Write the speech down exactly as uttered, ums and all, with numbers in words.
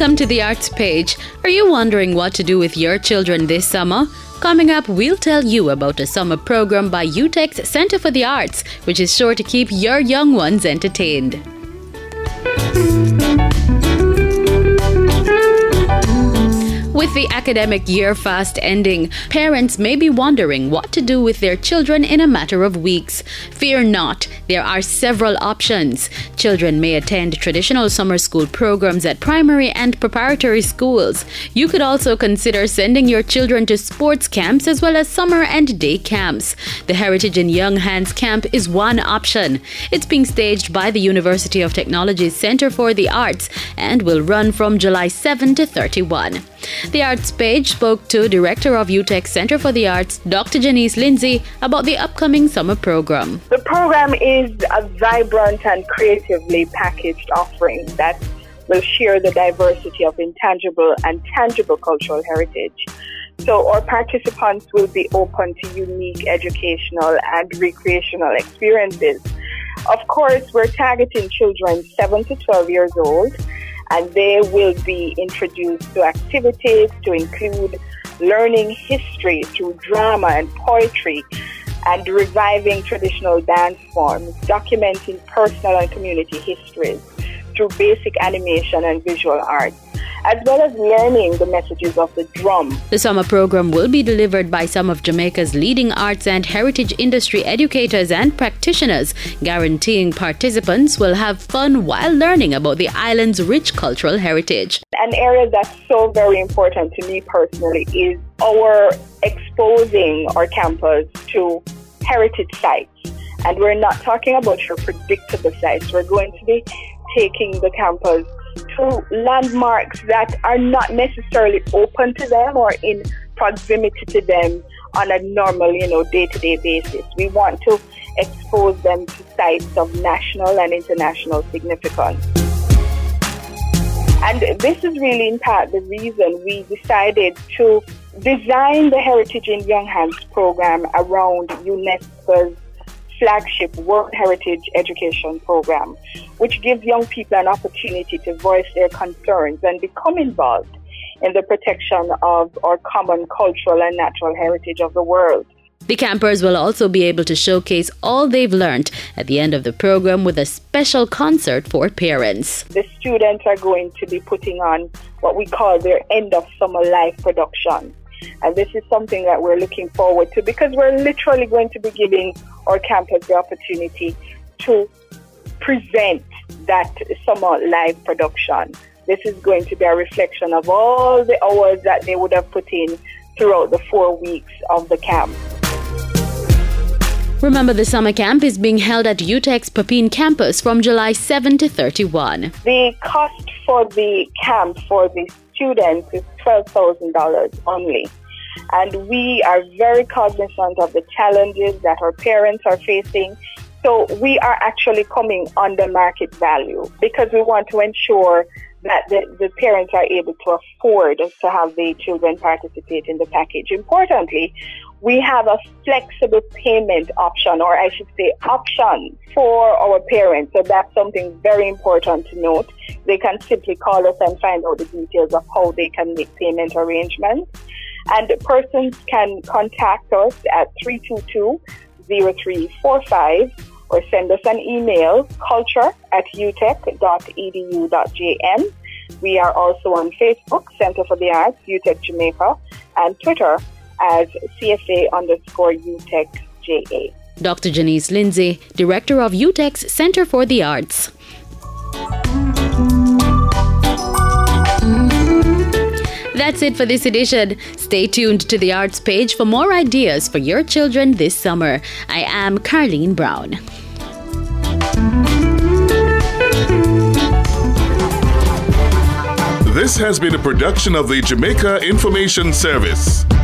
Welcome to the Arts Page. Are you wondering what to do with your children this summer? Coming up, we'll tell you about a summer program by U TEC's Center for the Arts, which is sure to keep your young ones entertained. With the academic year fast ending, parents may be wondering what to do with their children in a matter of weeks. Fear not, there are several options. Children may attend traditional summer school programs at primary and preparatory schools. You could also consider sending your children to sports camps as well as summer and day camps. The Heritage in Young Hands Camp is one option. It's being staged by the University of Technology's Center for the Arts and will run from July seventh to thirty-first. The Arts Page spoke to Director of U TEC's Center for the Arts, Doctor Janice Lindsay, about the upcoming summer program. The program is a vibrant and creatively packaged offering that will share the diversity of intangible and tangible cultural heritage. So our participants will be open to unique educational and recreational experiences. Of course, we're targeting children seven to twelve years old, and they will be introduced to activities to include learning history through drama and poetry, and reviving traditional dance forms, documenting personal and community histories through basic animation and visual arts, as well as learning the messages of the drum. The summer program will be delivered by some of Jamaica's leading arts and heritage industry educators and practitioners, guaranteeing participants will have fun while learning about the island's rich cultural heritage. An area that's so very important to me personally is our exposing our campus to heritage sites. And we're not talking about your predictable sites. We're going to be taking the campus to landmarks that are not necessarily open to them or in proximity to them on a normal, you know, day-to-day basis. We want to expose them to sites of national and international significance. And this is really in part the reason we decided to design the Heritage in Young Hands program around UNESCO's flagship World Heritage Education Program, which gives young people an opportunity to voice their concerns and become involved in the protection of our common cultural and natural heritage of the world. The campers will also be able to showcase all they've learned at the end of the program with a special concert for parents. The students are going to be putting on what we call their end of summer live production. And this is something that we're looking forward to because we're literally going to be giving our campus the opportunity to present that summer live production. This is going to be a reflection of all the hours that they would have put in throughout the four weeks of the camp. Remember, the summer camp is being held at U TEC's Papine campus from July seventh to thirty-first. The cost for the camp for the students is twelve thousand dollars only. And we are very cognizant of the challenges that our parents are facing. So we are actually coming under market value because we want to ensure that the, the parents are able to afford to have the children participate in the package. Importantly, we have a flexible payment option, or I should say option, for our parents. So that's something very important to note. They can simply call us and find out the details of how they can make payment arrangements. And persons can contact us at three two two, zero three four five or send us an email, culture at u tech dot e d u dot j m. We are also on Facebook, Center for the Arts, U TEC Jamaica, and Twitter as C F A underscore U TEC J A. Doctor Janice Lindsay, Director of U TEC's Center for the Arts. That's it for this edition. Stay tuned to the Arts Page for more ideas for your children this summer. I am Carleen Brown. This has been a production of the Jamaica Information Service.